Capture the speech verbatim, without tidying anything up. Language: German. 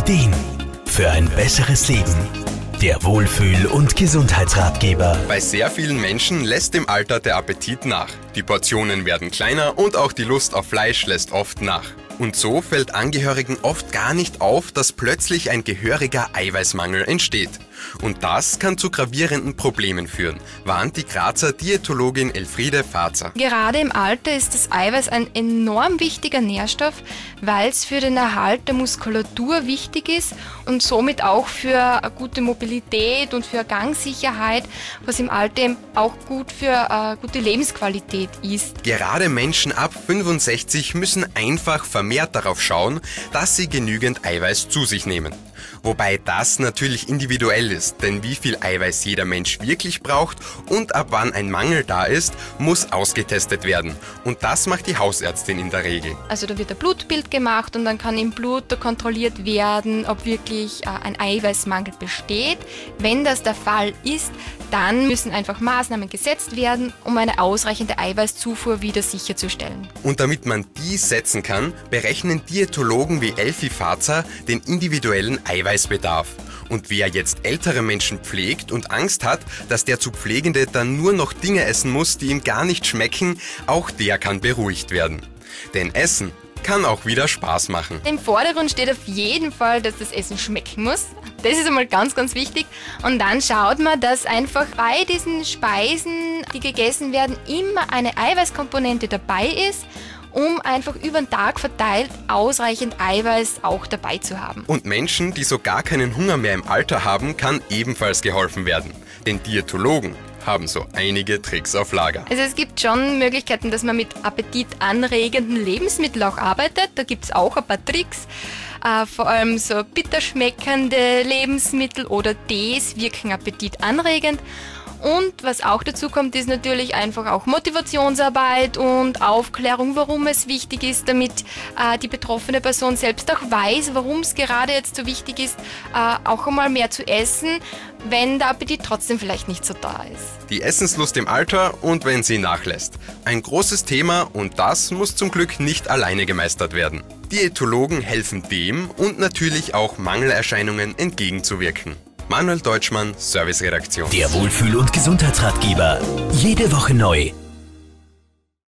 Ideen für ein besseres Leben. Der Wohlfühl- und Gesundheitsratgeber. Bei sehr vielen Menschen lässt im Alter der Appetit nach. Die Portionen werden kleiner und auch die Lust auf Fleisch lässt oft nach. Und so fällt Angehörigen oft gar nicht auf, dass plötzlich ein gehöriger Eiweißmangel entsteht. Und das kann zu gravierenden Problemen führen, warnt die Grazer Diätologin Elfriede Fazer. Gerade im Alter ist das Eiweiß ein enorm wichtiger Nährstoff, weil es für den Erhalt der Muskulatur wichtig ist und somit auch für eine gute Mobilität und für Gangsicherheit, was im Alter eben auch gut für äh, gute Lebensqualität ist. Gerade Menschen ab fünfundsechzig müssen einfach vermehrt darauf schauen, dass sie genügend Eiweiß zu sich nehmen. Wobei das natürlich individuell ist, denn wie viel Eiweiß jeder Mensch wirklich braucht und ab wann ein Mangel da ist, muss ausgetestet werden. Und das macht die Hausärztin in der Regel. Also da wird ein Blutbild gemacht und dann kann im Blut da kontrolliert werden, ob wirklich äh, ein Eiweißmangel besteht. Wenn das der Fall ist, dann müssen einfach Maßnahmen gesetzt werden, um eine ausreichende Eiweißzufuhr wieder sicherzustellen. Und damit man dies setzen kann, berechnen Diätologen wie Elfi Fazer den individuellen Eiweißbedarf. Und wer jetzt ältere Menschen pflegt und Angst hat, dass der zu Pflegende dann nur noch Dinge essen muss, die ihm gar nicht schmecken, auch der kann beruhigt werden. Denn Essen kann auch wieder Spaß machen. Im Vordergrund steht auf jeden Fall, dass das Essen schmecken muss. Das ist einmal ganz, ganz wichtig. Und dann schaut man, dass einfach bei diesen Speisen, die gegessen werden, immer eine Eiweißkomponente dabei ist, um einfach über den Tag verteilt ausreichend Eiweiß auch dabei zu haben. Und Menschen, die so gar keinen Hunger mehr im Alter haben, kann ebenfalls geholfen werden. Denn Diätologen haben so einige Tricks auf Lager. Also es gibt schon Möglichkeiten, dass man mit appetitanregenden Lebensmitteln auch arbeitet. Da gibt es auch ein paar Tricks. Äh, vor allem so bitter schmeckende Lebensmittel oder Tees wirken appetitanregend. Und was auch dazu kommt, ist natürlich einfach auch Motivationsarbeit und Aufklärung, warum es wichtig ist, damit äh, die betroffene Person selbst auch weiß, warum es gerade jetzt so wichtig ist, äh, auch einmal mehr zu essen, wenn der Appetit trotzdem vielleicht nicht so da ist. Die Essenslust im Alter und wenn sie nachlässt. Ein großes Thema und das muss zum Glück nicht alleine gemeistert werden. Diätologen helfen dem und natürlich auch Mangelerscheinungen entgegenzuwirken. Manuel Deutschmann, Serviceredaktion. Der Wohlfühl- und Gesundheitsratgeber. Jede Woche neu.